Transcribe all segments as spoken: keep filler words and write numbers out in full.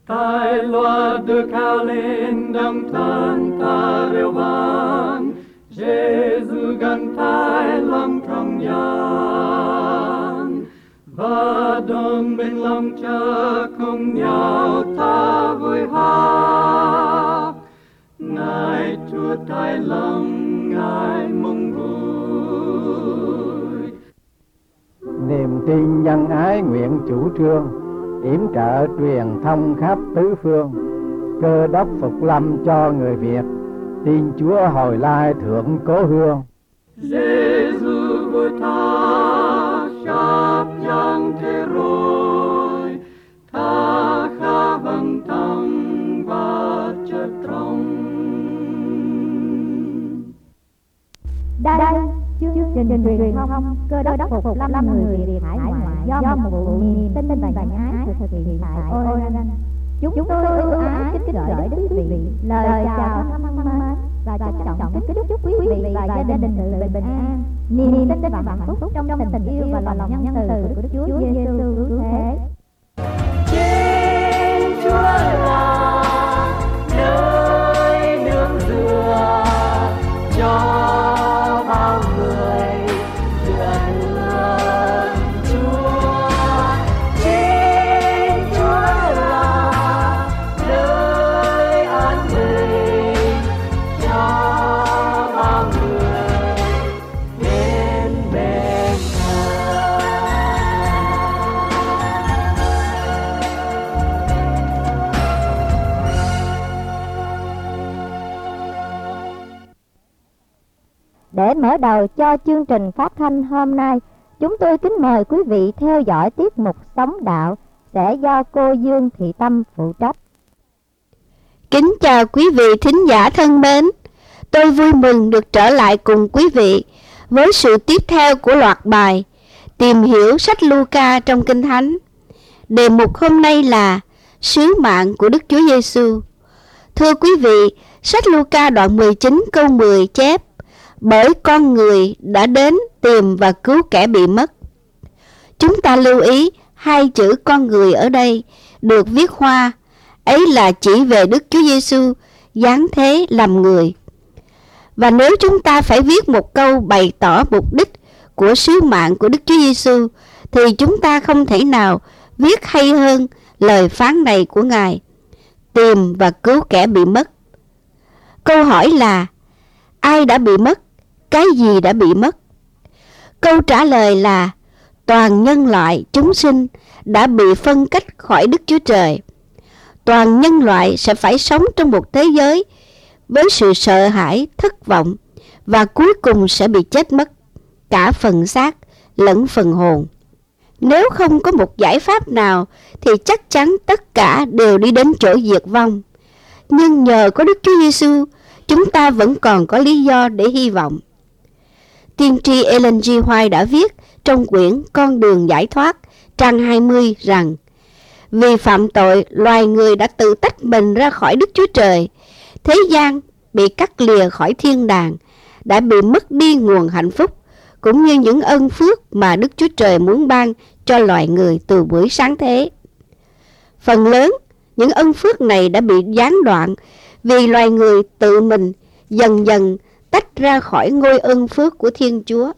Tai loa được cao lên đồng thân ta reo vang, Giê-xu gần tai lòng trong gian, và đồng bên lòng cha cùng nhau ta vui hát. Ngài Chúa tai lòng, Ngài mong vui. Niềm tin nhân ái nguyện chủ trương, yểm trợ truyền thông khắp tứ phương. Cơ đốc phục lâm cho người Việt, tin Chúa hồi lai thượng cố hương. Giê-xu vui tha sắp giang thế rồi, tha khá vâng thăng và chất trong. Đây chương trình truyền thông Cơ đốc phục lâm người Việt hải ngoại do một vụ niềm tin và nhân ái thực hiện tại Oregon. Chúng tôi ưu ái kính gửi đến quý vị lời chào thân mến và trân trọng kính chúc quý vị và gia đình tự bình an, niềm tin và hạnh phúc trong tình yêu và lòng nhân từ của Đức Chúa Giêsu cứu thế. Trên Chúa là nơi nương tựa cho bao người dựa thương Chúa. Trên Chúa là nơi an bình cho bao người đến bên Ngài. Để mở đầu cho chương trình phát thanh hôm nay, chúng tôi kính mời quý vị theo dõi tiết mục Sống Đạo sẽ do cô Dương Thị Tâm phụ trách. Kính chào quý vị thính giả thân mến, tôi vui mừng được trở lại cùng quý vị với sự tiếp theo của loạt bài Tìm hiểu sách Luca trong Kinh Thánh. Đề mục hôm nay là Sứ mạng của Đức Chúa Giêsu. Thưa quý vị, sách Luca đoạn mười chín câu mười chép: Bởi con người đã đến tìm và cứu kẻ bị mất. Chúng ta lưu ý hai chữ con người ở đây được viết hoa, ấy là chỉ về Đức Chúa Giêsu giáng thế làm người. Và nếu chúng ta phải viết một câu bày tỏ mục đích của sứ mạng của Đức Chúa Giêsu thì chúng ta không thể nào viết hay hơn lời phán này của Ngài: tìm và cứu kẻ bị mất. Câu hỏi là ai đã bị mất? Cái gì đã bị mất? Câu trả lời là toàn nhân loại chúng sinh đã bị phân cách khỏi Đức Chúa Trời. Toàn nhân loại sẽ phải sống trong một thế giới với sự sợ hãi, thất vọng và cuối cùng sẽ bị chết mất, cả phần xác lẫn phần hồn. Nếu không có một giải pháp nào thì chắc chắn tất cả đều đi đến chỗ diệt vong. Nhưng nhờ có Đức Chúa Giêsu, chúng ta vẫn còn có lý do để hy vọng. Tiên tri Ellen G. White đã viết trong quyển Con đường giải thoát, trang hai mươi rằng: vì phạm tội, loài người đã tự tách mình ra khỏi Đức Chúa Trời. Thế gian bị cắt lìa khỏi thiên đàng, đã bị mất đi nguồn hạnh phúc, cũng như những ân phước mà Đức Chúa Trời muốn ban cho loài người từ buổi sáng thế. Phần lớn, những ân phước này đã bị gián đoạn vì loài người tự mình dần dần tách ra khỏi ngôi ân phước của Thiên Chúa.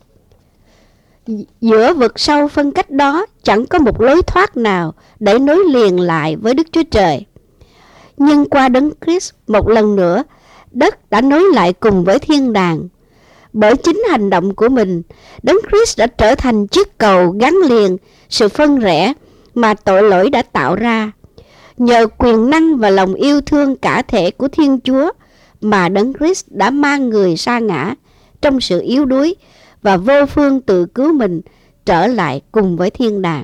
Giữa vực sâu phân cách đó chẳng có một lối thoát nào để nối liền lại với Đức Chúa Trời. Nhưng qua Đấng Christ, một lần nữa, đất đã nối lại cùng với thiên đàng. Bởi chính hành động của mình, Đấng Christ đã trở thành chiếc cầu gắn liền sự phân rẽ mà tội lỗi đã tạo ra. Nhờ quyền năng và lòng yêu thương cả thể của Thiên Chúa mà Đấng Christ đã mang người sa ngã trong sự yếu đuối và vô phương tự cứu mình trở lại cùng với thiên đàng.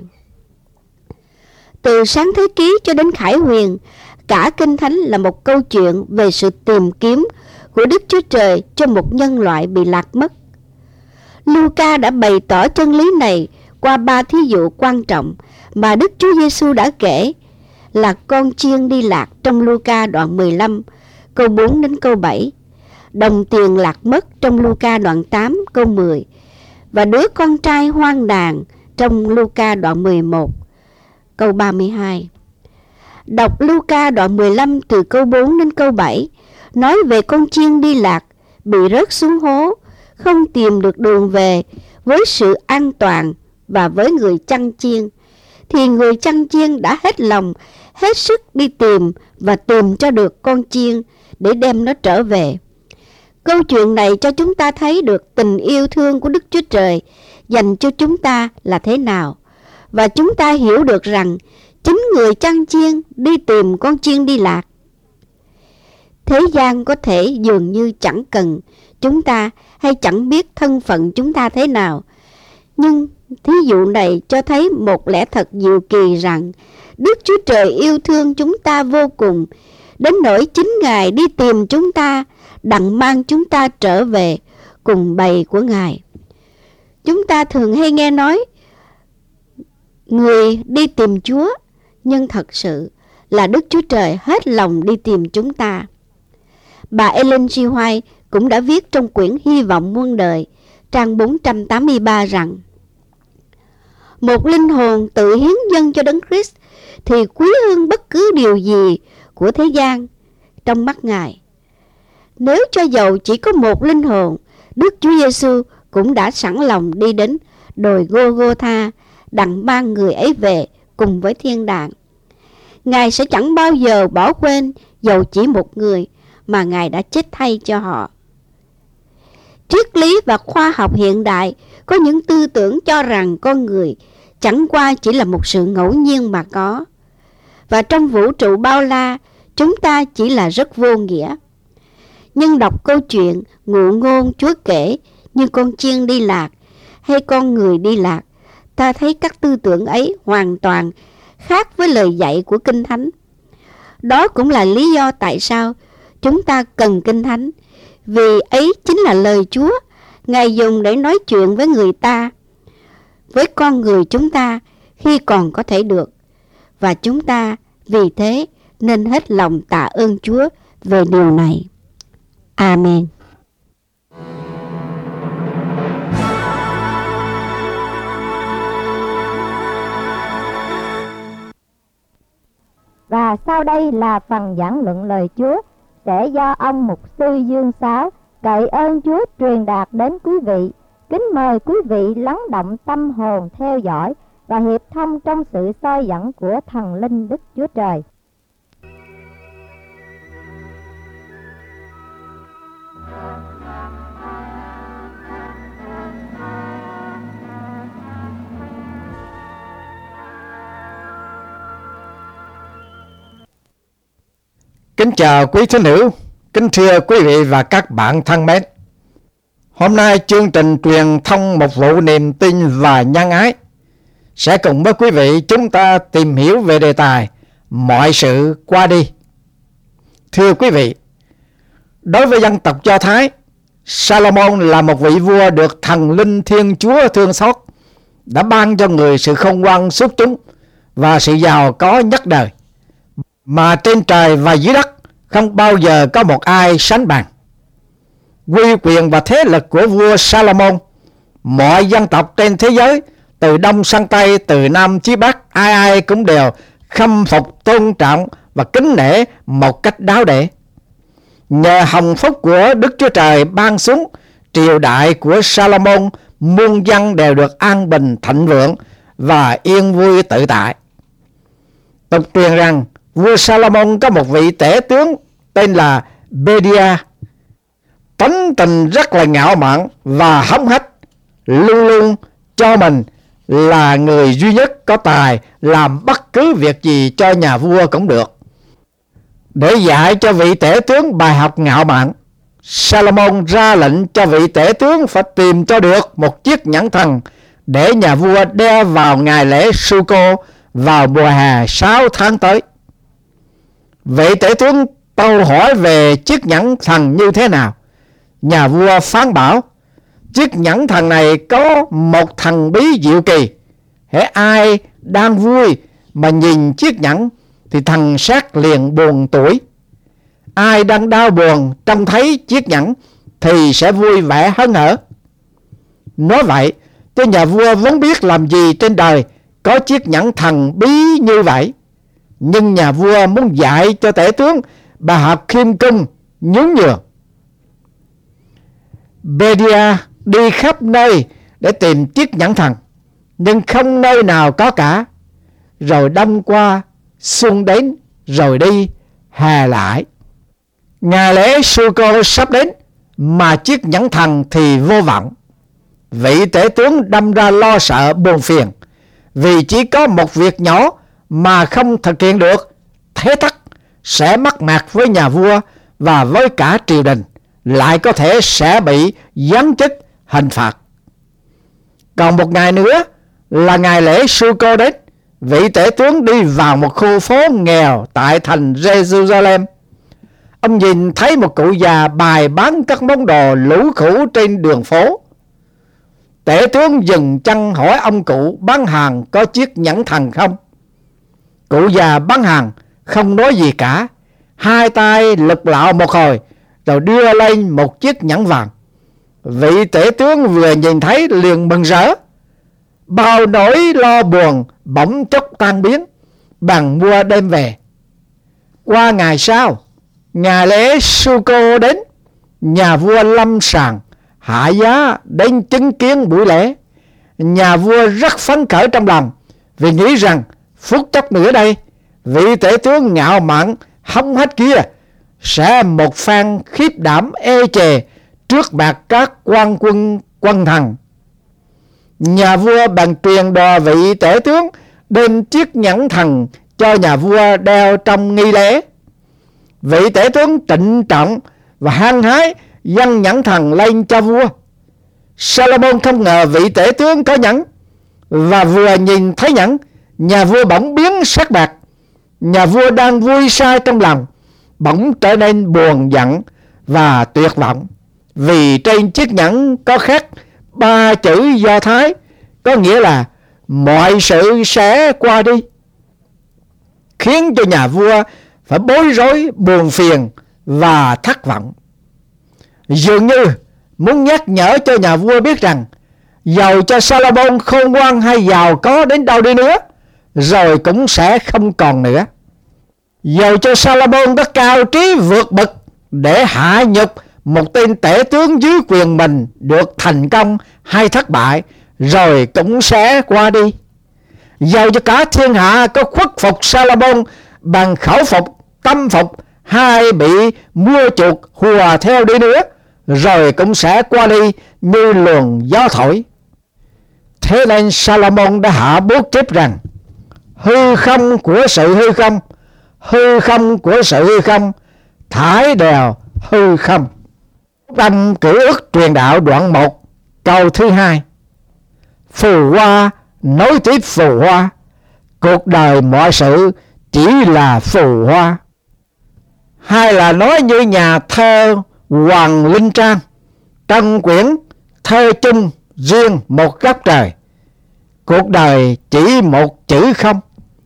Từ Sáng Thế Ký cho đến Khải Huyền, cả Kinh Thánh là một câu chuyện về sự tìm kiếm của Đức Chúa Trời cho một nhân loại bị lạc mất. Luca đã bày tỏ chân lý này qua ba thí dụ quan trọng mà Đức Chúa Giêsu đã kể, là con chiên đi lạc trong Luca đoạn mười lăm, câu bốn đến câu bảy, đồng tiền lạc mất trong Luca đoạn tám, câu mười, và đứa con trai hoang đàn trong Luca đoạn mười một, câu ba mươi hai. Đọc Luca đoạn mười lăm từ câu bốn đến câu bảy, nói về con chiên đi lạc, bị rớt xuống hố, không tìm được đường về với sự an toàn và với người chăn chiên, thì người chăn chiên đã hết lòng, hết sức đi tìm và tìm cho được con chiên để đem nó trở về. Câu chuyện này cho chúng ta thấy được tình yêu thương của Đức Chúa Trời dành cho chúng ta là thế nào, và chúng ta hiểu được rằng chính người chăn chiên đi tìm con chiên đi lạc. Thế gian có thể dường như chẳng cần chúng ta hay chẳng biết thân phận chúng ta thế nào, nhưng thí dụ này cho thấy một lẽ thật diệu kỳ rằng Đức Chúa Trời yêu thương chúng ta vô cùng, đến nỗi chính Ngài đi tìm chúng ta, đặng mang chúng ta trở về cùng bầy của Ngài. Chúng ta thường hay nghe nói người đi tìm Chúa, nhưng thật sự là Đức Chúa Trời hết lòng đi tìm chúng ta. Bà Ellen G. White cũng đã viết trong quyển Hy vọng muôn đời, trang bốn trăm tám mươi ba rằng: một linh hồn tự hiến dâng cho Đấng Christ thì quý hơn bất cứ điều gì của thế gian trong mắt Ngài. Nếu cho dầu chỉ có một linh hồn, Đức Chúa Giêsu cũng đã sẵn lòng đi đến đồi Gô-gô-tha đặng mang người ấy về cùng với thiên đàng. Ngài sẽ chẳng bao giờ bỏ quên dầu chỉ một người mà Ngài đã chết thay cho họ. Triết lý và khoa học hiện đại có những tư tưởng cho rằng con người chẳng qua chỉ là một sự ngẫu nhiên mà có, và trong vũ trụ bao la chúng ta chỉ là rất vô nghĩa. Nhưng đọc câu chuyện ngụ ngôn Chúa kể như con chiên đi lạc hay con người đi lạc, ta thấy các tư tưởng ấy hoàn toàn khác với lời dạy của Kinh Thánh. Đó cũng là lý do tại sao chúng ta cần Kinh Thánh, vì ấy chính là lời Chúa Ngài dùng để nói chuyện với người ta, với con người chúng ta khi còn có thể được. Và chúng ta vì thế nên hết lòng tạ ơn Chúa về điều này. Amen. Và sau đây là phần giảng luận lời Chúa sẽ do ông mục sư Dương Sáu cậy ơn Chúa truyền đạt đến quý vị. Kính mời quý vị lắng động tâm hồn theo dõi và hiệp thông trong sự soi dẫn của thần linh Đức Chúa Trời. Kính chào quý thính hữu, kính thưa quý vị và các bạn thân mến. Hôm nay chương trình truyền thông một vụ niềm tin và nhân ái sẽ cùng với quý vị chúng ta tìm hiểu về đề tài mọi sự qua đi. Thưa quý vị, đối với dân tộc Do Thái, Salomon là một vị vua được thần linh Thiên Chúa thương xót, đã ban cho người sự khôn ngoan xuất chúng và sự giàu có nhất đời, mà trên trời và dưới đất không bao giờ có một ai sánh bằng. Uy quyền và thế lực của vua Salomon, mọi dân tộc trên thế giới, từ đông sang tây, từ nam chí bắc, ai ai cũng đều khâm phục, tôn trọng và kính nể một cách đáo để. Nhờ hồng phúc của Đức Chúa Trời ban xuống, triều đại của Salomon muôn dân đều được an bình thịnh vượng và yên vui tự tại. Tục truyền rằng vua Salomon có một vị tể tướng tên là Bedia, tánh tình rất là ngạo mạn và hống hách, luôn luôn cho mình là người duy nhất có tài làm bất cứ việc gì cho nhà vua cũng được. Để dạy cho vị tể tướng bài học ngạo mạn, Salomon ra lệnh cho vị tể tướng phải tìm cho được một chiếc nhẫn thần để nhà vua đeo vào ngày lễ Su-cô vào mùa hè sáu tháng tới. Vị tể tướng tâu hỏi về chiếc nhẫn thần như thế nào. Nhà vua phán bảo, chiếc nhẫn thần này có một thần bí diệu kỳ. Hễ ai đang vui mà nhìn chiếc nhẫn thì thần sát liền buồn tuổi. Ai đang đau buồn trông thấy chiếc nhẫn thì sẽ vui vẻ hớn hở. Nói vậy, cho nhà vua vốn biết làm gì trên đời có chiếc nhẫn thần bí như vậy. nhưng nhà vua muốn dạy cho tể tướng bài học khiêm cung, nhún nhường. Bedia đi khắp nơi để tìm chiếc nhẫn thần, nhưng không nơi nào có cả. Rồi đông qua, xuân đến, rồi đi, hè lại. Ngày lễ Sukkot sắp đến, mà chiếc nhẫn thần thì vô vọng. Vị tể tướng đâm ra lo sợ buồn phiền, vì chỉ có một việc nhỏ mà không thực hiện được, thế tất sẽ mắc mạc với nhà vua và với cả triều đình, lại có thể sẽ bị giáng chức hình phạt. Còn một ngày nữa là ngày lễ Sukkot đến. Vị tể tướng đi vào một khu phố nghèo tại thành Jerusalem. Ông nhìn thấy một cụ già bày bán các món đồ lũ khủ trên đường phố. Tể tướng dừng chân hỏi ông cụ bán hàng có chiếc nhẫn thần không. Cụ già bán hàng không nói gì cả, hai tay lục lạo một hồi rồi đưa lên một chiếc nhẫn vàng. Vị tể tướng vừa nhìn thấy liền mừng rỡ, bao nỗi lo buồn bỗng chốc tan biến, bằng mua đem về. Qua ngày sau, ngày lễ Sukkot đến, nhà vua lâm sàng hạ giá đến chứng kiến buổi lễ. Nhà vua rất phấn khởi trong lòng, vì nghĩ rằng phút chốc nữa đây, vị tể tướng ngạo mạn hống hách kia sẽ một phen khiếp đảm ê chề trước mặt các quan quân quân thần. Nhà vua bèn truyền đò vị tể tướng đem chiếc nhẫn thần cho nhà vua đeo trong nghi lễ. Vị tể tướng trịnh trọng và hăng hái dâng nhẫn thần lên cho vua. Salomon không ngờ vị tể tướng có nhẫn, và vừa nhìn thấy nhẫn, nhà vua bỗng biến sắc bạc. Nhà vua đang vui say trong lòng, bỗng trở nên buồn giận và tuyệt vọng, vì trên chiếc nhẫn có khắc ba chữ Do Thái, có nghĩa là mọi sự sẽ qua đi, khiến cho nhà vua phải bối rối, buồn phiền và thất vọng. Dường như muốn nhắc nhở cho nhà vua biết rằng dầu cho Salomon khôn ngoan hay giàu có đến đâu đi nữa, rồi cũng sẽ không còn nữa. Dầu cho Salomon đã cao trí vượt bậc để hạ nhục một tên tể tướng dưới quyền mình được thành công hay thất bại, rồi cũng sẽ qua đi. Dầu cho cả thiên hạ có khuất phục Salomon bằng khẩu phục, tâm phục, hay bị mua chuộc hùa theo đi nữa, rồi cũng sẽ qua đi như luồng gió thổi. Thế nên Salomon đã hạ bút chép rằng: hư không của sự hư không, hư không của sự hư không, thải đều hư không. Trong Cửu Ước truyền đạo đoạn một câu thứ hai: phù hoa nối tiếp phù hoa, cuộc đời mọi sự chỉ là phù hoa. Hay là nói như nhà thơ Hoàng Linh Trang trong quyển Thơ chung riêng một góc trời: cuộc đời chỉ một chữ không.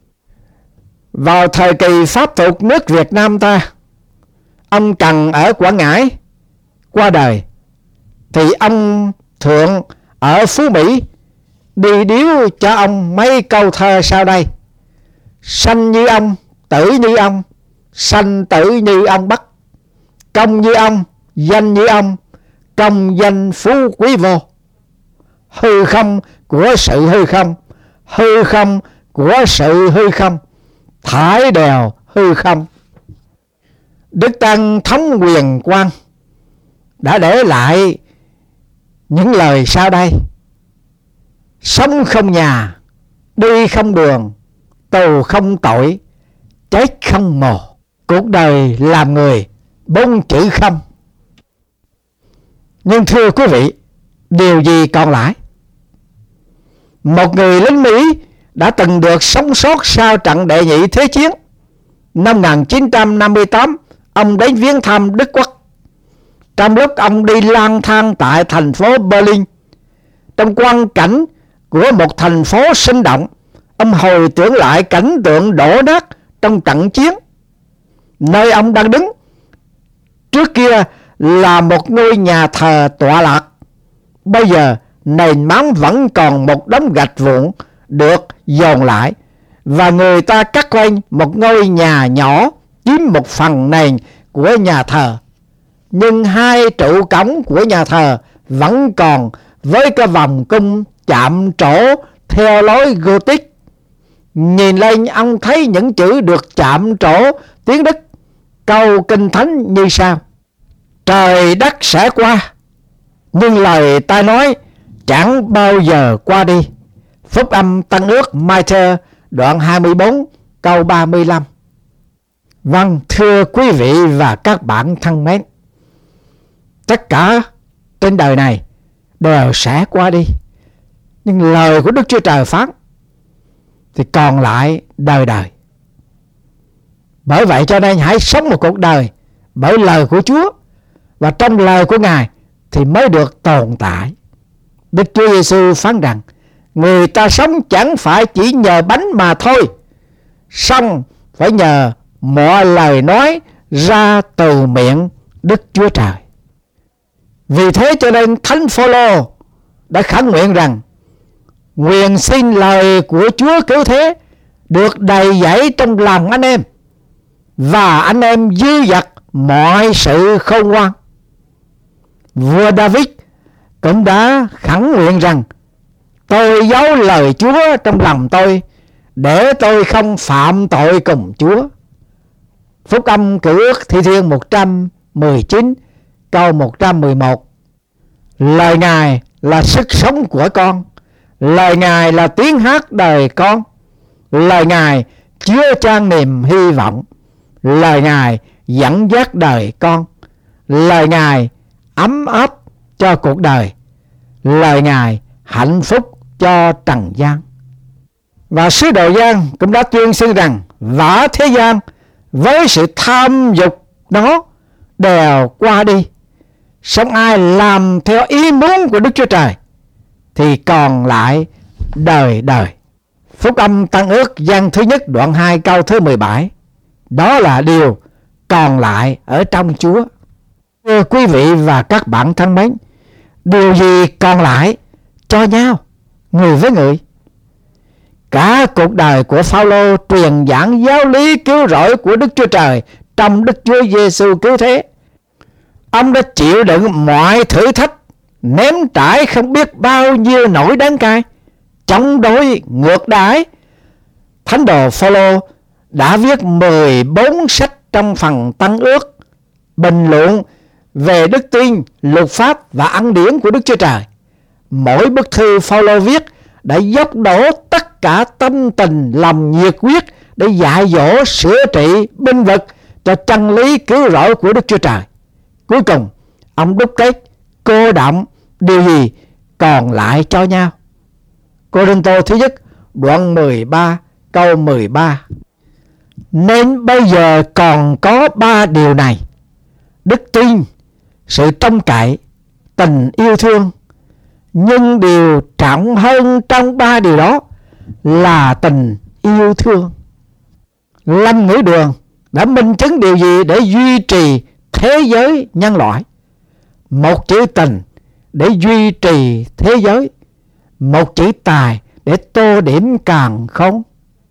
Vào thời kỳ pháp thuộc nước Việt Nam ta, ông Cần ở Quảng Ngãi qua đời, thì ông Thượng ở Phú Mỹ đi điếu cho ông mấy câu thơ sau đây: sanh như ông, tử như ông, sanh tử như ông Bắc, công như ông, danh như ông, công danh phú quý vô. Hư không của sự hư không, hư không của sự hư không, thải đều hư không. Đức Tăng Thống Quyền Quang đã để lại những lời sau đây: sống không nhà, đi không đường, tù không tội, chết không mồ. Cuộc đời làm người bốn chữ không. Nhưng thưa quý vị, điều gì còn lại? Một người lính Mỹ đã từng được sống sót sau trận đệ nhị thế chiến. Năm một nghìn chín trăm năm mươi tám, ông đến viếng thăm Đức Quốc. Trong lúc ông đi lang thang tại thành phố Berlin, trong quang cảnh của một thành phố sinh động, ông hồi tưởng lại cảnh tượng đổ nát trong trận chiến. Nơi ông đang đứng trước kia là một ngôi nhà thờ tọa lạc. Bây giờ nền móng vẫn còn một đống gạch vụn được dồn lại, và người ta cắt lên một ngôi nhà nhỏ chiếm một phần nền của nhà thờ. Nhưng hai trụ cổng của nhà thờ vẫn còn với cái vòng cung chạm trổ theo lối Gothic. Nhìn lên ông thấy những chữ được chạm trổ tiếng Đức, câu kinh thánh như sau: trời đất sẽ qua, nhưng lời ta nói chẳng bao giờ qua đi. Phúc âm Tân Ước Matthew đoạn hai mươi bốn câu ba mươi lăm. Vâng, thưa quý vị và các bạn thân mến, tất cả trên đời này đều sẽ qua đi, nhưng lời của Đức Chúa Trời phán thì còn lại đời đời. Bởi vậy cho nên hãy sống một cuộc đời bởi lời của Chúa, và trong lời của Ngài thì mới được tồn tại. Đức Chúa Giêsu phán rằng người ta sống chẳng phải chỉ nhờ bánh mà thôi, song phải nhờ mọi lời nói ra từ miệng Đức Chúa Trời. Vì thế cho nên Thánh Phôlô đã khẩn nguyện rằng nguyện xin lời của Chúa cứu thế được đầy dẫy trong lòng anh em, và anh em dư dật mọi sự khôn ngoan. Vua David cũng đã khẩn nguyện rằng tôi giấu lời Chúa trong lòng tôi để tôi không phạm tội cùng Chúa. Phúc âm Cựu Ước Thi Thiên một trăm mười chín câu một trăm mười một. Lời Ngài là sức sống của con, lời Ngài là tiếng hát đời con, lời Ngài chứa chan niềm hy vọng, lời Ngài dẫn dắt đời con, lời Ngài ấm áp cho cuộc đời, lời Ngài hạnh phúc cho trần gian. Và sứ đồ Giăng cũng đã tuyên xưng rằng vả thế gian với sự tham dục nó đều qua đi, song ai làm theo ý muốn của Đức Chúa Trời thì còn lại đời đời. Phúc âm Tân Ước Giăng thứ nhất đoạn hai câu thứ mười bảy. Đó là điều còn lại ở trong Chúa. Thưa quý vị và các bạn thân mến, điều gì còn lại cho nhau, người với người? Cả cuộc đời của Phao-lô truyền giảng giáo lý cứu rỗi của Đức Chúa Trời trong Đức Chúa Giêsu cứu thế. Ông đã chịu đựng mọi thử thách, ném trải không biết bao nhiêu nỗi đắng cay, chống đối ngược đãi. Thánh đồ Phao-lô đã viết mười bốn sách trong phần Tân Ước bình luận về đức tin, luật pháp và ân điển của Đức Chúa Trời. Mỗi bức thư Phao-lô viết đã dốc đổ tất cả tâm tình, lòng nhiệt huyết để dạy dỗ, sửa trị, binh vực cho chân lý cứu rỗi của Đức Chúa Trời. Cuối cùng, ông đúc kết cô đọng điều gì còn lại cho nhau. Cô-rinh-tô thứ nhất đoạn mười ba câu mười ba. Nên bây giờ còn có ba điều này: đức tin, sự trông cậy, tình yêu thương. Nhưng điều trọng hơn trong ba điều đó là tình yêu thương. Lâm Ngữ Đường đã minh chứng điều gì để duy trì thế giới nhân loại? Một chữ tình để duy trì thế giới, một chữ tài để tô điểm càn khôn.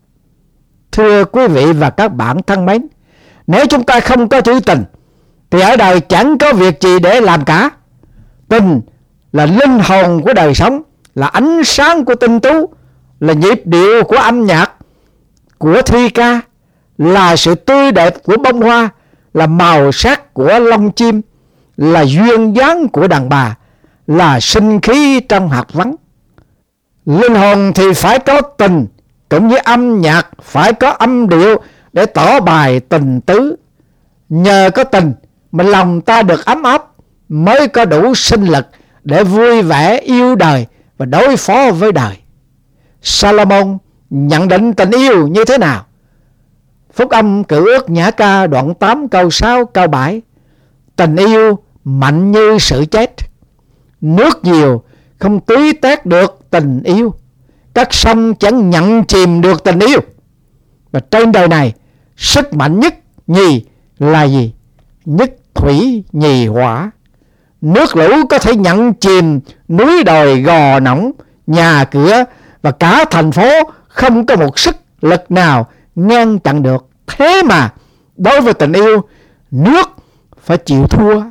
Thưa quý vị và các bạn thân mến, nếu chúng ta không có chữ tình thì ở đời chẳng có việc gì để làm cả. Tình là linh hồn của đời sống, là ánh sáng của tinh tú, là nhịp điệu của âm nhạc, của thi ca, là sự tươi đẹp của bông hoa, là màu sắc của lông chim, là duyên dáng của đàn bà, là sinh khí trong hạt vắng. Linh hồn thì phải có tình, cũng như âm nhạc phải có âm điệu để tỏ bài tình tứ. Nhờ có tình mà lòng ta được ấm áp, mới có đủ sinh lực để vui vẻ yêu đời và đối phó với đời. Salomon nhận định tình yêu như thế nào? Phúc âm Cựu Ước Nhã Ca đoạn tám câu sáu câu bảy. Tình yêu mạnh như sự chết, nước nhiều không tưới tét được tình yêu, các sông chẳng nhận chìm được tình yêu. Và trên đời này, sức mạnh nhất nhì là gì? Nhất thủy nhì hỏa. Nước lũ có thể nhận chìm núi đồi gò nỏng, nhà cửa và cả thành phố, không có một sức lực nào ngăn chặn được. Thế mà đối với tình yêu, nước phải chịu thua.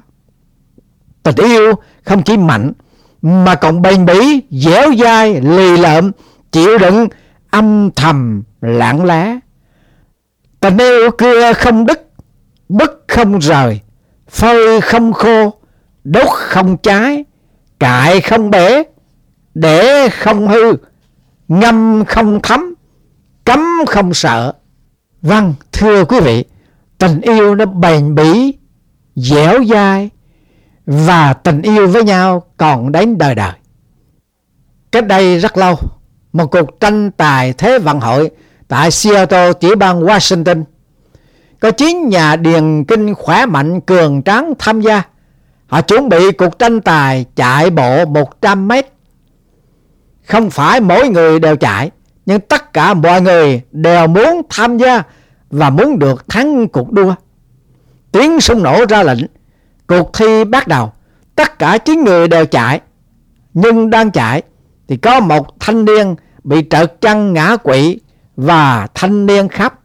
Tình yêu không chỉ mạnh mà còn bền bỉ, dẻo dai, lì lợm, chịu đựng, âm thầm, lặng lẽ. Tình yêu cưa không đứt, bứt không rời, phơi không khô, đốt không cháy, cại không bể, để không hư, ngâm không thấm, cấm không sợ. Vâng, thưa quý vị, tình yêu nó bền bỉ, dẻo dai, và tình yêu với nhau còn đến đời đời. Cách đây rất lâu, một cuộc tranh tài Thế vận hội tại Seattle, tiểu bang Washington, có chín nhà điền kinh khỏe mạnh cường tráng tham gia. Họ chuẩn bị cuộc tranh tài chạy bộ một trăm mét. Không phải mỗi người đều chạy, nhưng tất cả mọi người đều muốn tham gia và muốn được thắng cuộc đua. Tiếng súng nổ ra lệnh, cuộc thi bắt đầu. Tất cả chín người đều chạy, nhưng đang chạy thì có một thanh niên bị trật chân ngã quỵ và thanh niên khóc.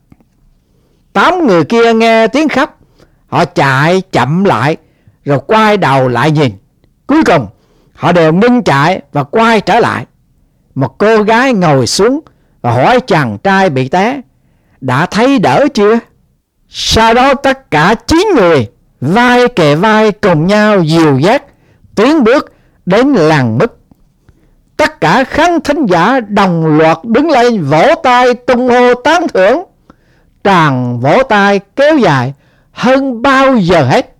Tám người kia nghe tiếng khóc, họ chạy chậm lại rồi quay đầu lại nhìn. Cuối cùng họ đều ngưng chạy và quay trở lại. Một cô gái ngồi xuống và hỏi chàng trai bị té: đã thấy đỡ chưa? Sau đó tất cả chín người vai kề vai cùng nhau dìu dắt tiến bước đến làng mứt. Tất cả khán thính giả đồng loạt đứng lên vỗ tay tung hô tán thưởng. Tràng vỗ tay kéo dài hơn bao giờ hết.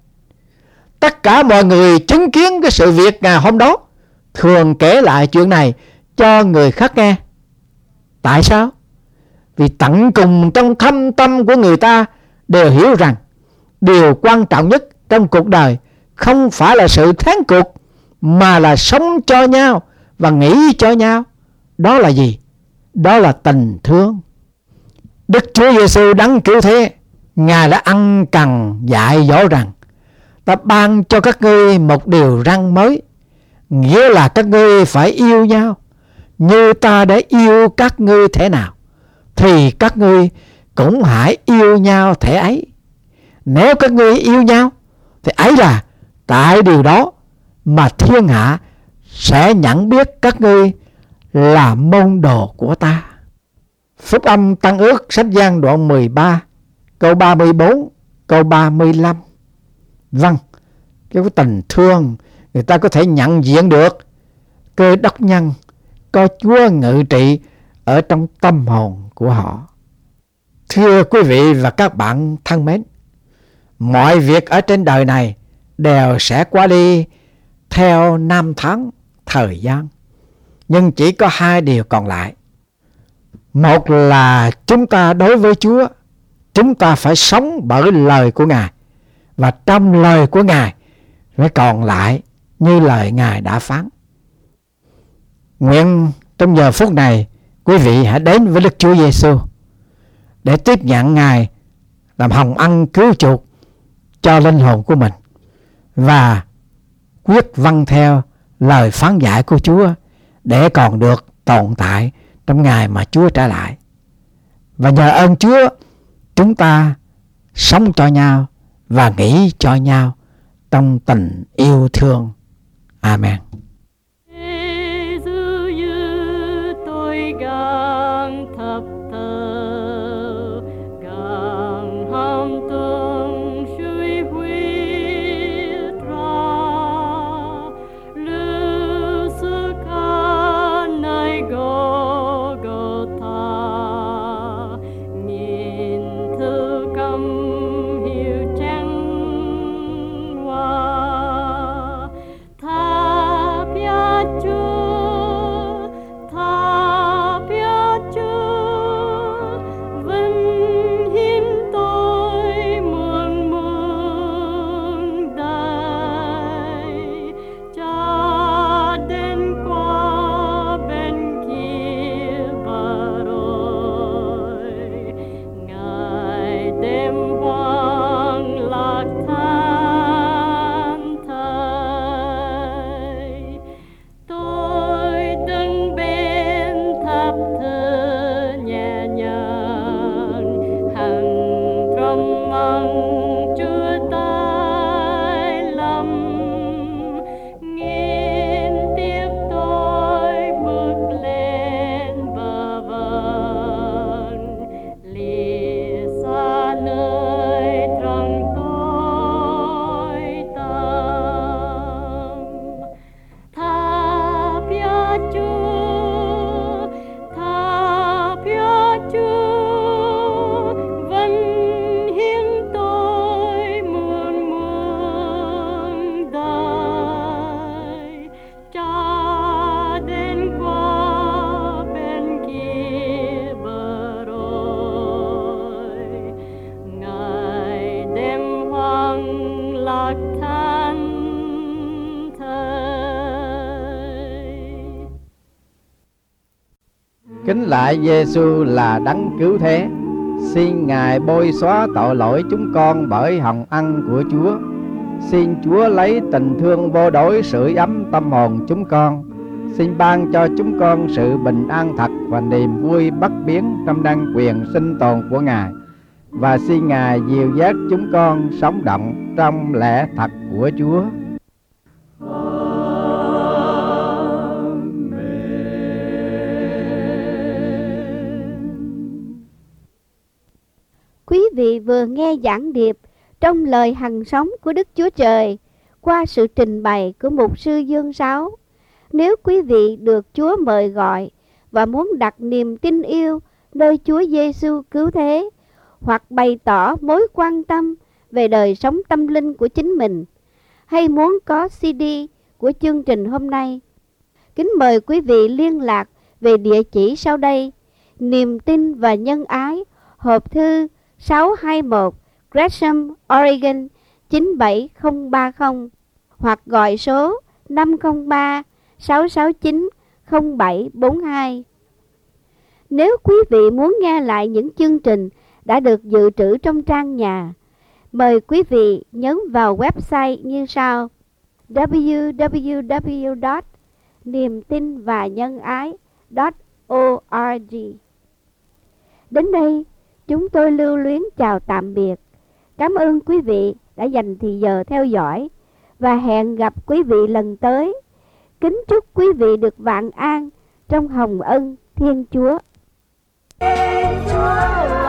Tất cả mọi người chứng kiến cái sự việc ngày hôm đó thường kể lại chuyện này cho người khác nghe. Tại sao? Vì tận cùng trong thâm tâm của người ta đều hiểu rằng điều quan trọng nhất trong cuộc đời không phải là sự thắng cuộc, mà là sống cho nhau và nghĩ cho nhau. Đó là gì? Đó là tình thương. Đức Chúa Giêsu đấng cứu thế, Ngài đã ân cần dạy dỗ rằng: ta ban cho các ngươi một điều răn mới, nghĩa là các ngươi phải yêu nhau như ta đã yêu các ngươi thế nào, thì các ngươi cũng hãy yêu nhau thế ấy. Nếu các ngươi yêu nhau thì ấy là tại điều đó mà thiên hạ sẽ nhận biết các ngươi là môn đồ của ta. Phúc âm Tăng Ước sách Giăng đoạn mười ba câu ba mươi bốn câu ba mươi lăm. Vâng, cái tình thương người ta có thể nhận diện được. Cơ đốc nhân có Chúa ngự trị ở trong tâm hồn của họ. Thưa quý vị và các bạn thân mến, mọi việc ở trên đời này đều sẽ qua đi theo năm tháng thời gian, nhưng chỉ có hai điều còn lại. Một là chúng ta đối với Chúa, chúng ta phải sống bởi lời của Ngài, và trong lời của Ngài phải còn lại như lời Ngài đã phán. Nguyện trong giờ phút này quý vị hãy đến với Đức Chúa Giêsu để tiếp nhận Ngài làm hồng ân cứu chuộc cho linh hồn của mình, và quyết vâng theo lời phán dạy của Chúa để còn được tồn tại trong ngày mà Chúa trở lại. Và nhờ ơn Chúa, chúng ta sống cho nhau và nghĩ cho nhau trong tình yêu thương. Amen. ta Kính lạy Giêsu là đấng cứu thế, xin Ngài bôi xóa tội lỗi chúng con bởi hồng ân của Chúa. Xin Chúa lấy tình thương vô đối sưởi ấm tâm hồn chúng con. Xin ban cho chúng con sự bình an thật và niềm vui bất biến trong đăng quyền sinh tồn của Ngài. Và xin Ngài dìu dắt chúng con sống động trong lẽ thật của Chúa. Quý vị vừa nghe giảng điệp trong lời hằng sống của Đức Chúa Trời qua sự trình bày của mục sư Dương Sáu. Nếu quý vị được Chúa mời gọi và muốn đặt niềm tin yêu nơi Chúa Giêsu cứu thế, hoặc bày tỏ mối quan tâm về đời sống tâm linh của chính mình, hay muốn có xê đê của chương trình hôm nay, kính mời quý vị liên lạc về địa chỉ sau đây: Niềm tin và nhân ái, hộp thư sáu hai mốt Gresham, Oregon chín bảy không ba không, hoặc gọi số năm không ba sáu sáu chín không bảy bốn hai. Nếu quý vị muốn nghe lại những chương trình đã được dự trữ trong trang nhà, mời quý vị nhấn vào website như sau: w w w chấm niềm tin và nhân ái chấm org. Đến đây, chúng tôi lưu luyến chào tạm biệt. Cảm ơn quý vị đã dành thời giờ theo dõi và hẹn gặp quý vị lần tới. Kính chúc quý vị được vạn an trong hồng ân Thiên Chúa. Chúa